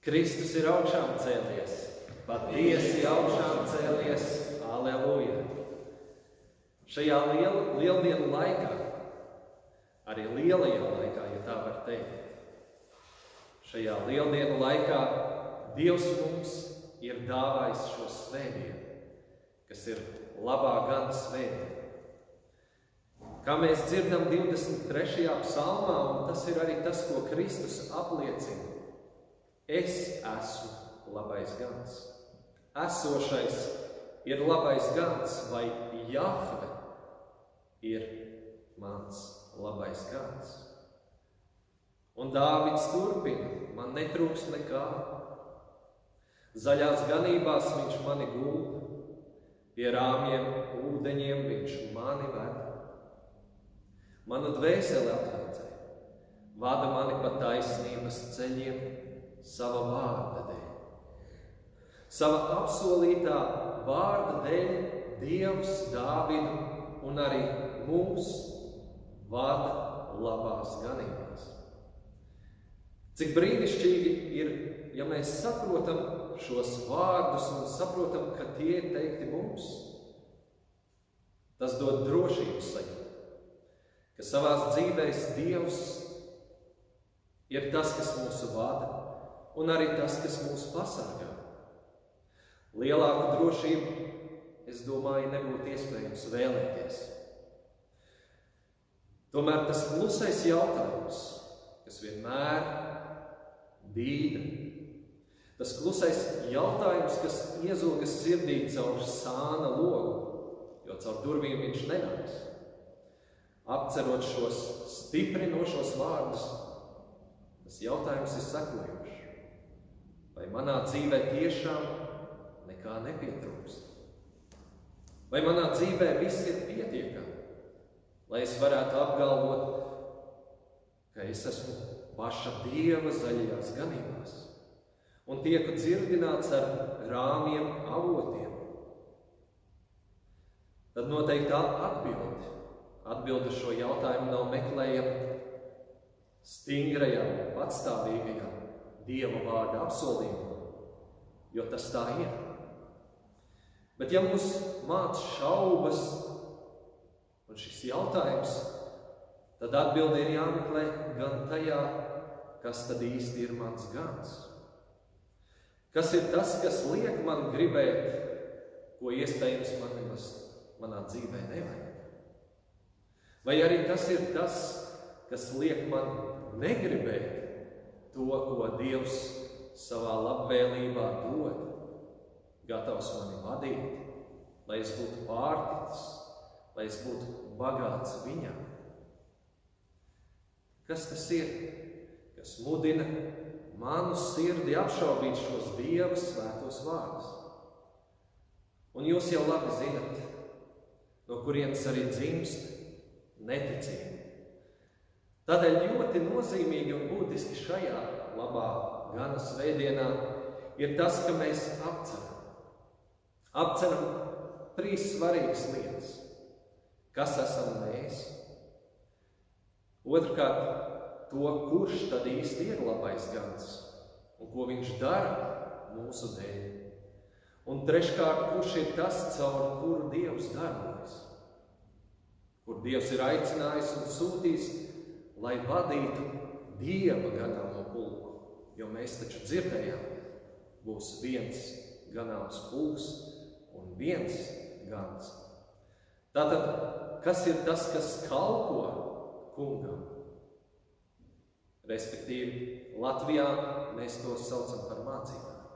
Kristus ir augšām cēlies, patiesi augšām cēlies, aleluja! Šajā lieldienu laikā, arī lielajā laikā, ja tā var teikt, šajā lieldienu laikā Dievs mums ir dāvājis šo svētdienu, kas ir labā gana svētdiena. Kā mēs dzirdam 23. psalmā, un tas ir arī tas, ko Kristus apliecina, es esmu labais gans. Esošais ir labais gans, vai Jahve ir mans labais gans. Un Dāvids turpina, man netrūks nekā. Zaļās ganībās viņš mani gulda, pie rāmjiem ūdeņiem viņš mani ved. Manu dvēseli atveldzē, vada mani pa taisnības ceļiem sava vārda dēļ. Sava apsolītā vārda dēļ Dievs Dāvidu un arī mūs vada labās ganībās. Cik brīnišķīgi ir, ja mēs saprotam šos vārdus un saprotam, ka tie ir teikti mums. Tas dod drošības sajūtu, ka savās dzīvēs Dievs ir tas, kas mūsu vada, un arī tas, kas mūs pasargā. Lielāku drošību, es domāju, nebūtu iespējams vēlēties. Tomēr tas klusais jautājums, kas vienmēr bīda, tas klusais jautājums, kas iezogas sirdī caur sāna logu, jo caur durvīm viņš nenāks. Apcerot šos stiprinošos vārdus, tas jautājums ir sekojošs. Vai manā dzīvē tiešām nekā nepietrūkst? Vai manā dzīvē viss ir pietiekami, lai es varētu apgalvot, ka es esmu paša Dieva zaļajās ganībās un tieku dzirdināts ar rāmjiem avotiem? Tad noteikti atbilde šo jautājumu nav meklējama stingrajā, patstāvīgajā Dieva vārda apsolījumā, jo tas tā ir. Bet ja mūs māc šaubas un šis jautājums, tad atbilde ir jāmeklē gan tajā, kas tad īsti ir mans gans. Kas ir tas, kas liek man gribēt, ko iespējams man nemaz manā dzīvē nevajag? Vai arī kas ir tas, kas liek man negribēt to, ko Dievs savā labvēlībā dod, gatavs mani vadīt, lai es būtu pārticis, lai es būtu bagāts viņam? Kas tas ir, kas mudina manu sirdi apšaubīt šos Dieva svētos vārdus? Un jūs jau labi zinat, no kurienes arī dzimst neticība. Tādēļ ļoti nozīmīgi un būtiski šajā labā gana svētdienā ir tas, ka mēs apceram 3 svarīgas lietas. Kas esam mēs? Otrkārt, to, kurš tad īsti ir labais gans un ko viņš dara mūsu dēļ. Un treškārt, kurš ir tas, caur kuru Dievs darbojas, kur Dievs ir aicinājis un sūtījis, lai vadītu Dieva ganāmo pulku. Jo mēs taču dzirdējām, būs viens ganāms pulks un viens gans. Tātad, kas ir tas, kas kalpo kungam? Respektīvi, Latvijā mēs to saucam par mācītājiem.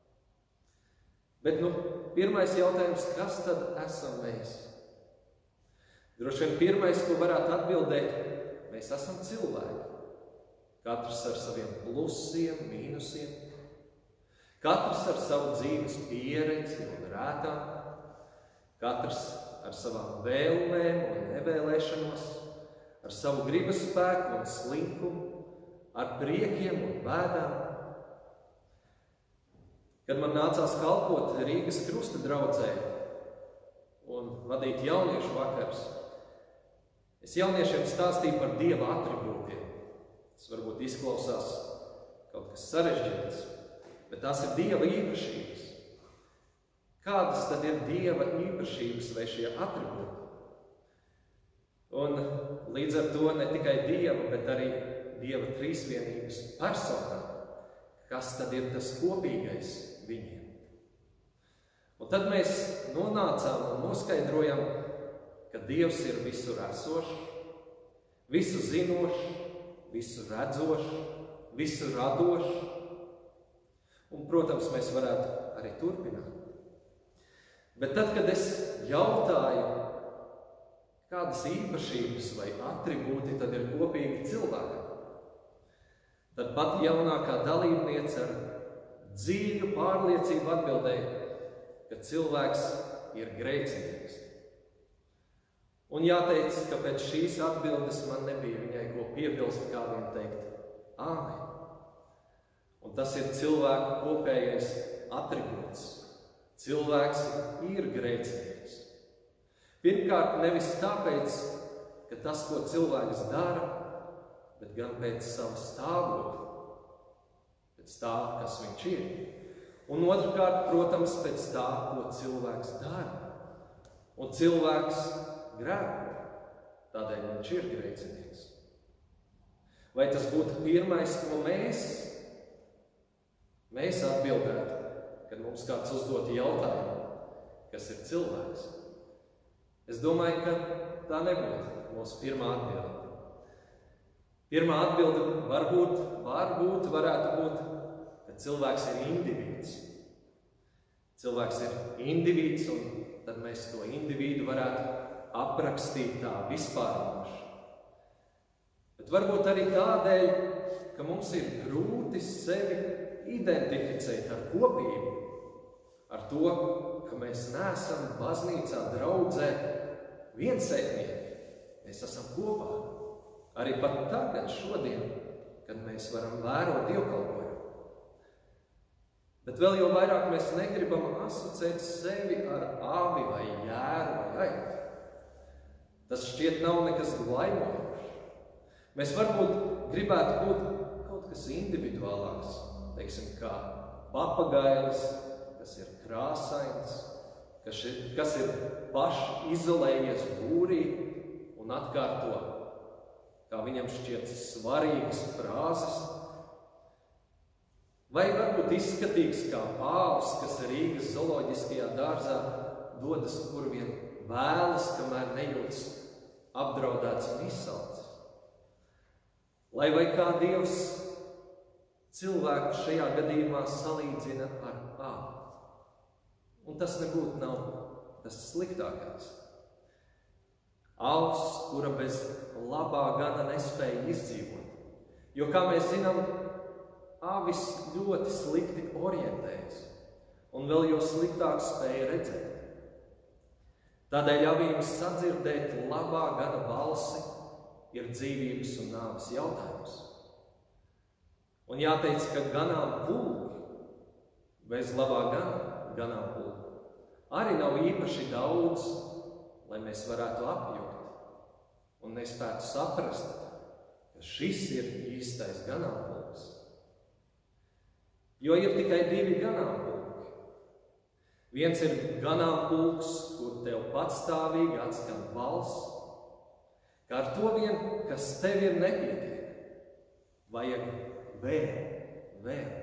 Bet, pirmais jautājums, kas tad esam mēs? Droši vien pirmais, ko varētu atbildēt, mēs esam cilvēki. Katrs ar saviem plusiem, mīnusiem. Katrs ar savu dzīves pieredzi un rētām. Katrs ar savām vēlmēm un nevēlēšanos, ar savu gribas spēku un slinkumu, ar priekiem un bēdām. Kad man nācās kalpot Rīgas Krusta draudzē un vadīt jauniešu vakarus, es jauniešiem stāstīju par Dieva atribūtiem. Tas varbūt izklausās kaut kas sarežģīts, bet tās ir Dieva īpašības. Kādas tad ir Dieva īpašības vai šie atribūti? Un līdz ar to ne tikai Dieva, bet arī Dieva trīsvienības personā, kas tad ir tas kopīgais viņiem. Un tad mēs nonācām un noskaidrojam, ka Dievs ir visur esošs, visu zinošs, visu redzošs, visu radošs. Un, protams, mēs varētu arī turpināt. Bet tad, kad es jautāju, kādas īpašības vai atribūti tad ir kopīgi cilvēkam, tad pat jaunākā dalībniece ar dziļu pārliecību atbildēja, ka cilvēks ir grēcinieks. Un jāteic, ka pēc šīs atbildes man nebija viņai ko piebilst, kā vien teikt āmen. Un tas ir cilvēku kopējais atribūts. Cilvēks ir grēcinieks. Pirmkārt, nevis tāpēc, ka tas, ko cilvēks dara, bet gan pēc sava stāvokļa, pēc tā, kas viņš ir. Un otrkārt, protams, pēc tā, ko cilvēks dara. Un cilvēks grēko, tādēļ viņš ir grēcinieks. Vai tas būtu pirmais, ko mēs atbildētu, kad mums kāds uzdot jautājumu, kas ir cilvēks? Es domāju, ka tā nebūtu mūsu pirmā atbilde. Pirmā atbilde varbūt varētu būt, ka cilvēks ir indivīds. Cilvēks ir indivīds, un tad mēs to individu varētu aprakstīt tā vispārinoši. Bet varbūt arī tādēļ, ka mums ir grūti sevi identificēt ar kopību, ar to, ka mēs neesam baznīcā draudzē viensētnieki. Mēs esam kopā. Arī pat tagad, šodien, kad mēs varam vērot dievkalpojumu. Bet vēl jau vairāk mēs negribam asociēt sevi ar āvi vai jēru vai aitu. Tas šķiet nav nekas glaimojošs. Mēs varbūt gribētu būt kaut kas individuālāks, teiksim, kā papagailis, kas ir krāsains, kas ir paši izolējies būrī un atkārto, kā viņam šķiet svarīgas frāzes. Vai varbūt izskatīgs kā pāvs, kas Rīgas zooloģiskajā dārzā dodas, kur vien vēlas, kamēr nejūtas apdraudēts un izsalcis. Lai vai kā Dievs cilvēku šajā gadījumā salīdzina ar āvi. Un tas nebūtu nav tas sliktākais. Avs, kura bez labā gana nespēja izdzīvot. Jo, kā mēs zinām, avis ļoti slikti orientējas un vēl jau sliktāk spēja redzēt. Tādēļ avīm sadzirdēt labā gana balsi ir dzīvības un nāves jautājums. Un jāteic, ka ganāmpulki bez labā ganāmpulka arī nav īpaši daudz, lai mēs varētu apjukt un nespētu saprast, ka šis ir īstais ganāmpulks. Jo ir tikai divi ganāmpulki. Viens ir ganāmpulks, kur tev patstāvīgi atskan balss, ka ar to vien, kas tev ir nepietiek, vajag vēl.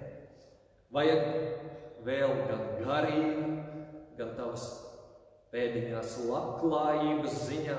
Vajag vēl gan garīgi, gan tavas pēdiņās labklājības ziņā.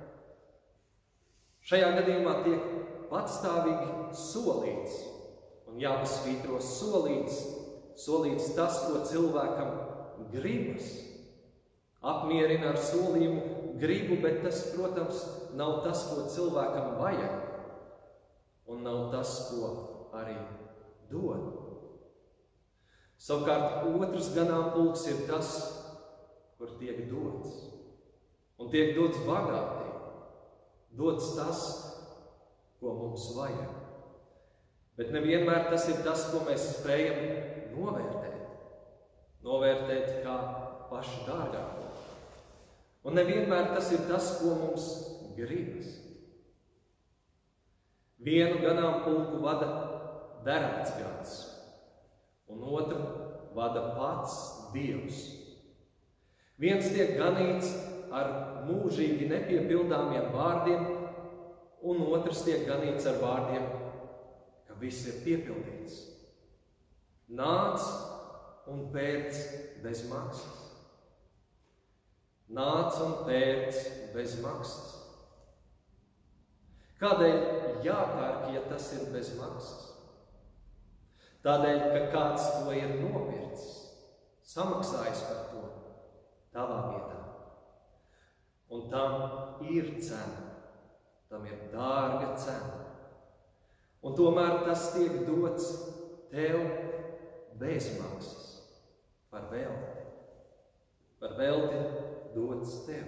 Šajā gadījumā tiek patstāvīgi solīts, un jāpasvītro solīts tas, ko cilvēkam gribas. Apmierina ar solījumu gribu, bet tas, protams, nav tas, ko cilvēkam vajag, un nav tas, ko arī dod. Savukārt otrs ganāmpulks ir tas, kur tiek dots. Un tiek dots bagātīgi. Dots tas, ko mums vajag. Bet nevienmēr tas ir tas, ko mēs spējam novērtēt. Novērtēt kā pašu dārgāko. Un nevienmēr tas ir tas, ko mums gribas. Vienu ganāmpulku vada derēts gads, un otru vada pats Dievs. Viens tiek ganīts ar mūžīgi nepiepildāmiem vārdiem, un otrs tiek ganīts ar vārdiem, ka viss ir piepildīts. Nāc un pērc bez maksas. Nāc un pērc bez maksas. Kādēļ jāpērk, ja tas ir bez maksas? Tādēļ, ka kāds to ir nopircis, samaksājis par to tavā vietā. Un tam ir cena, tam ir dārga cena. Un tomēr tas tiek dots tev bez maksas, par velti. Par velti dots tev.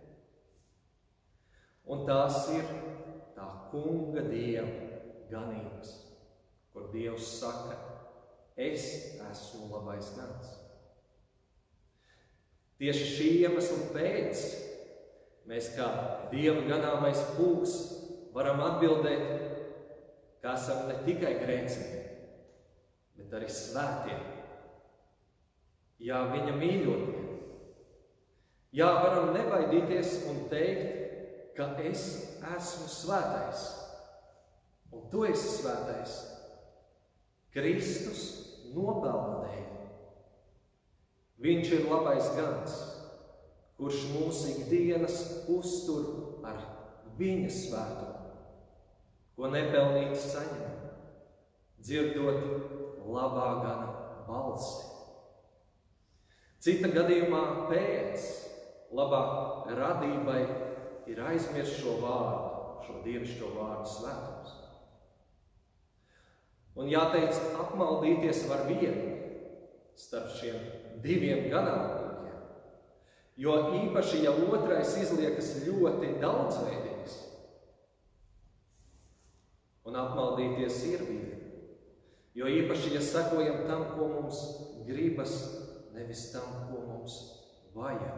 Un tās ir tā kunga Dieva ganības, kur Dievs saka, es esmu labais gans. Tieši šī iemesla pēc mēs kā Dieva ganāmais pulks varam atbildēt, ka esam ne tikai grēcinieki, bet arī svētie. Jā, viņa mīļotie. Jā, varam nebaidīties un teikt, ka es esmu svētais, un tu esi svētais. Kristus nopelna dēļ. Viņš ir labais gans, kurš mūs ikdienas uztur ar viņa svētumu, ko nepelnīti saņem, dzirdot labā gana balsi. Cita gadījumā pēc labā radībai ir aizmirst šo vārdu, šo dievišķo vārdu svētums. Un jāteic, apmaldīties var viegli starp šiem diviem ganāmpulkiem, jo īpaši, ja otrais izliekas ļoti daudzveidīgs. Un apmaldīties ir viegli, jo īpaši, ja sekojam tam, ko mums gribas, nevis tam, ko mums vajag.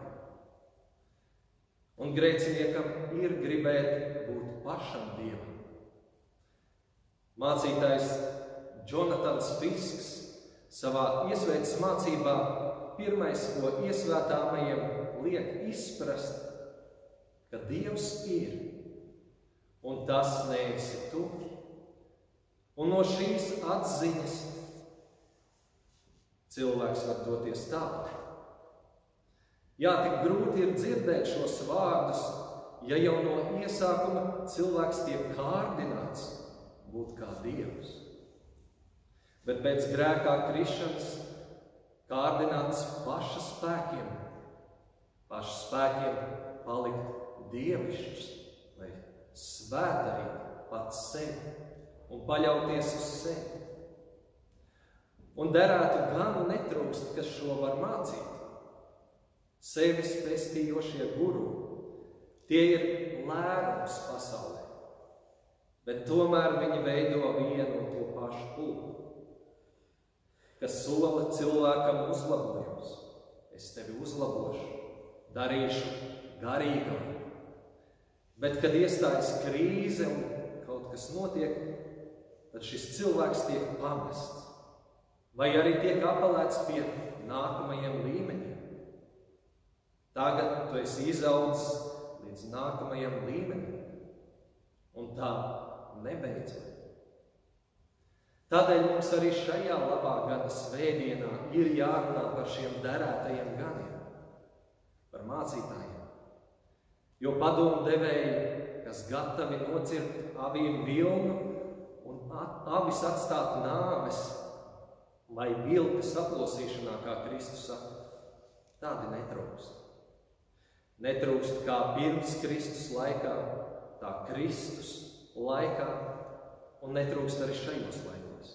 Un grēciniekam ir gribēt būt pašam Dievam. Mācītājs Jonatans Fisks savā iesvētas mācībā pirmais, ko iesvētāmajiem liek izprast, ka Dievs ir, un tas neesi tu. Un no šīs atziņas cilvēks var doties tālāk. Jā, tik grūti ir dzirdēt šos vārdus, ja jau no iesākuma cilvēks tiek kārdināts būt kā Dievs. Bet pēc grēkā krišanas kārdināts paša spēkiem palikt dievišķs, vai svētarīt pats sevi un paļauties uz sevi. Un derētu gan netrūkst, kas šo var mācīt. Sevis pestījošie guru, tie ir lērums pasaulē, bet tomēr viņi veido vienu un to pašu pulku, kas sola cilvēkam uzlabojums. Es tevi uzlabošu, darīšu garīgam. Bet, kad iestājas krīze un kaut kas notiek, tad šis cilvēks tiek pamests, vai arī tiek apelēts pie nākamajiem līmeņiem. Tagad tu esi izaudzis līdz nākamajam līmenim, un tā nebeidzot. Tādēļ mums arī šajā labā gada svētdienā ir jārunā par šiem derētajiem ganiem, par mācītājiem. Jo padomu devēji, kas gatavi nocirt avīm vilnu un avis atstāt nāves, lai vilka saplosīšanā, kā Kristus saka, tādi netrūkst. Netrūkst kā pirms Kristus laikā, tā Kristus laikā, un netrūkst arī šajos laikos.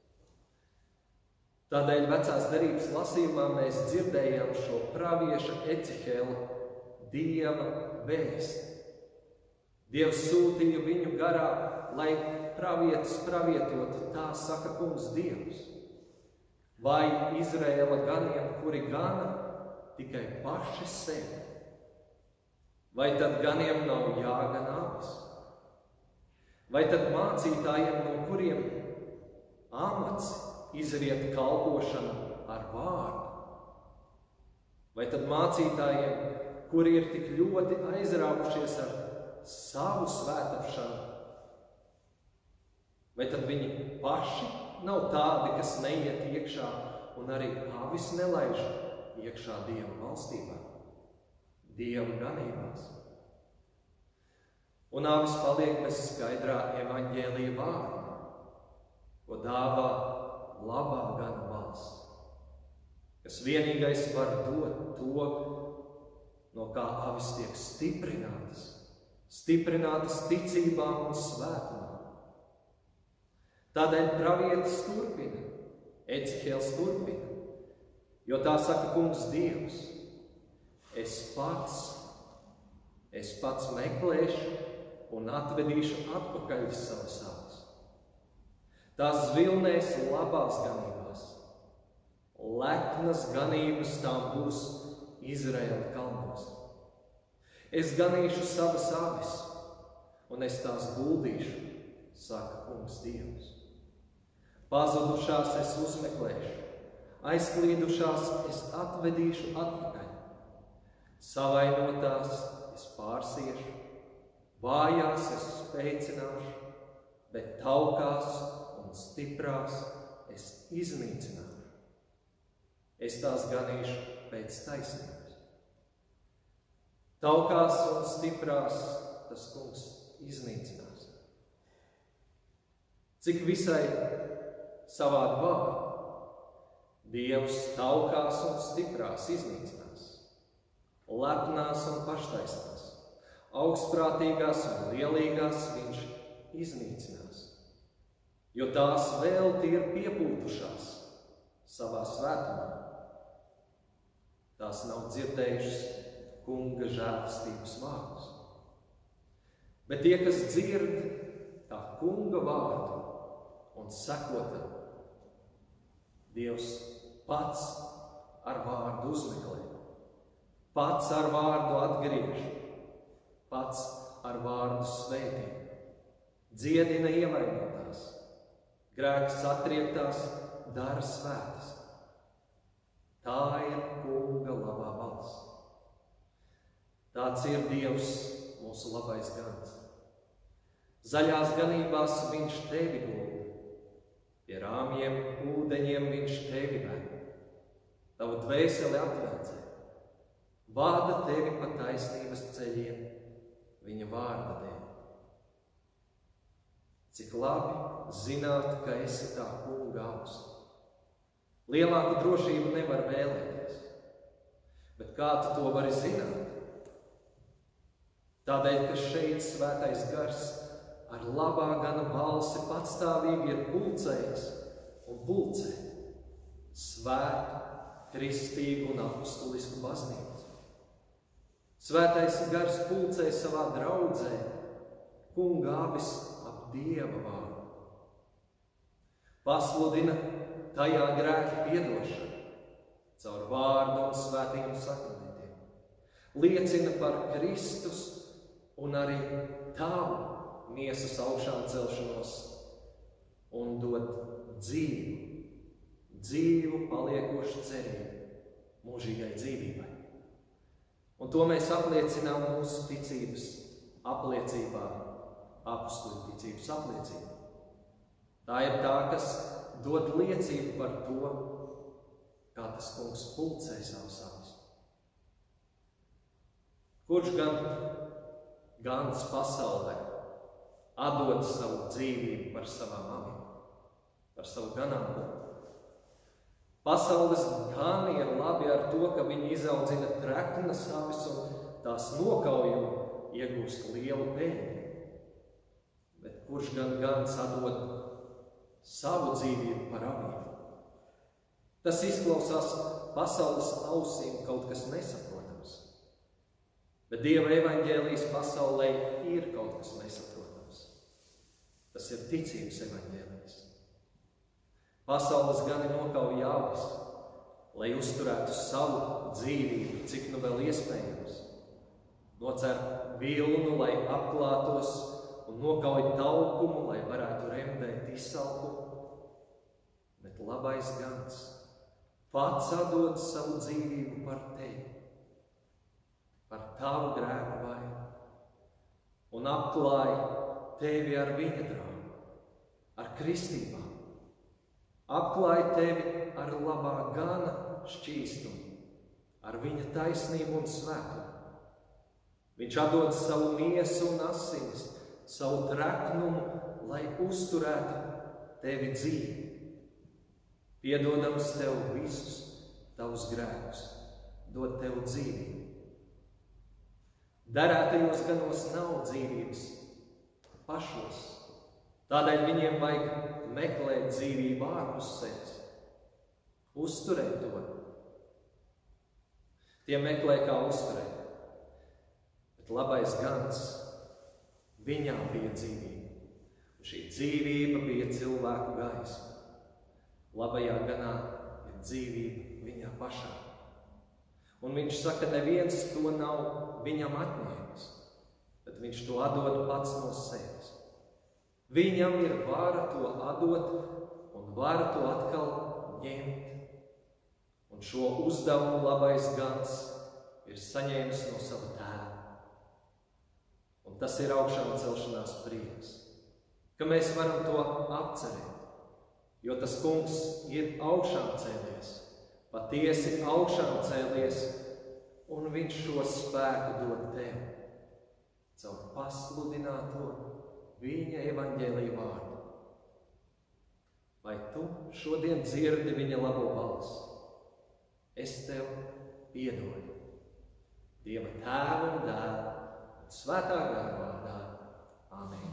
Tādēļ vecās derības lasījumā mēs dzirdējām šo pravieša Ecihela Dieva vēsti. Dievs sūtīja viņu garā, lai pravietis pravietotu, tā saka kungs Dievs. Vai Izraēla ganiem, kuri gana tikai paši sevi? Vai tad ganiem nav jāgan avis? Vai tad mācītājiem, no kuriem amats izriet kalpošana ar vārdu? Vai tad mācītājiem, kuri ir tik ļoti aizrāvušies ar savu svētāpšanu, vai tad viņi paši nav tādi, kas neiet iekšā un arī avis nelaiž iekšā Dieva valstībā, Dieva ganībās? Un avis paliek bez skaidrā evaņģēlija vārda, ko dāvā labā gana balss, kas vienīgais var dot to, no kā avis tiek stiprinātas ticībā un svētumā. Tādēļ pravietis turpina, Ecihēls turpina, jo tā saka Kungs Dievs: es pats meklēšu un atvedīšu atpakaļ savas avis. Tās zvilnēs labās ganībās, lepnas ganības tām būs Izraēla kalnos. Es ganīšu savas avis, un es tās guldīšu, saka Kungs Dievs. Pazudušās es uzmeklēšu, aizklīdušās es atvedīšu atpakaļ. Savainotās es pārsiešu, vājās es spēcināšu, bet taukās un stiprās es iznīcināšu. Es tās ganīšu pēc taisnības. Taukās un stiprās tas Kungs iznīcinās. Cik visai savādi vārdi. Dievs taukās un stiprās iznīcinās, lepnās un paštaisnās, augstprātīgās un lielīgās viņš iznīcinās, jo tās vēl tie ir piepūtušās savā svētumā. Tās nav dzirdējušas Kunga žēlastības vārdus. Bet tie, kas dzird tā Kunga vārdu un seko tam, Dievs pats ar vārdu uzmeklē, pats ar vārdu atgriež, pats ar vārdu svētī, dziedina ievainotās, grēks atriektās, dara svētas. Tā ir Kunga labā balss. Tāds ir Dievs, mūsu labais gans. Zaļās ganībās viņš tevi gulda, pie rāmjiem ūdeņiem viņš tevi ved. Tavu dvēseli atveldzē, vāda tevi pa taisnības ceļiem viņa vārda dēļ. Cik labi zināt, ka esi tā Kunga auss. Lielāku drošību nevar vēlēties, bet kā tu to vari zināt? Tādēļ, ka šeit svētais gars ar labā gana balsi patstāvīgi ir pulcējis un pulcē svētu, kristīgu un apustulisku baznīcu. Svētais gars pulcē savā draudzē Kunga avis ap Dieva vārdu. Pasludina tajā grēka piedošanu caur vārdu un svētiem sakramentiem. Liecina par Kristus un arī tavu miesas augšā celšanos un dod dzīvu paliekošu cerību mūžīgai dzīvībai. Un to mēs apliecinām mūsu ticības apliecībā, apustuļu ticības apliecībā. Tā ir tā, kas dod liecību par to, kā tas Kungs pulcē savus avis. Kurš gans pasaulē atdod savu dzīvību par savām avīm, par savu ganāmpulku? Pasaules gani ir labi ar to, ka viņi izaudzina treknas avis un tās nokaujumu iegūst lielu peļņu. Bet kurš gans atdod savu dzīvību par avīm? Tas izklausās pasaules ausīm kaut kas nesaprotams. Bet Dieva evaņģēlijs pasaulē ir kaut kas nesaprotams. Tas ir ticības evaņģēlijs. Pasaules gani nokauj avis, lai uzturētu savu dzīvību, cik nu vēl iespējams. Nocer vilnu, lai apklātos, un nokauj taukumu, lai varētu remdēt izsalkumu. bet labais gans pats atdod savu dzīvību par tevi, par tavu grēku vainu, un apklāja tevi ar viņa drāmu, ar kristībām, apklāja tevi ar labā gana šķīstumu, ar viņa taisnību un svētumu. Viņš atdod savu miesu un asinis, savu treknumu, lai uzturētu tevi dzīvi, piedodams tev visus tavus grēkus, dod tev dzīvību. Derētajos ganos nav dzīvības pašos, tādēļ viņiem vajag meklēt dzīvību ārpus sevis, uzturēt to. Tie meklē, kā uzturēt, bet labais gans, viņā bija dzīvība, un šī dzīvība bija cilvēku gaisma. Labajā ganā ir dzīvība viņā pašā. Un viņš saka, neviens to nav viņam atņēmis, bet viņš to atdod pats no sevis. Viņam ir vara to atdot un vara to atkal ņemt. Un šo uzdevumu labais gans ir saņēmis no sava tēva. Un tas ir augšām celšanās prieks, ka mēs varam to apcerēt. Jo tas kungs ir augšām cēlies, patiesi augšām cēlies, un viņš šo spēku dod tev, caur pasludināto viņa evaņģēlija vārdu. Vai tu šodien dzirdi viņa labo balsi? Es tev piedodu. Dieva Tēva un Dēla un Svētā gara vārdā. Āmen.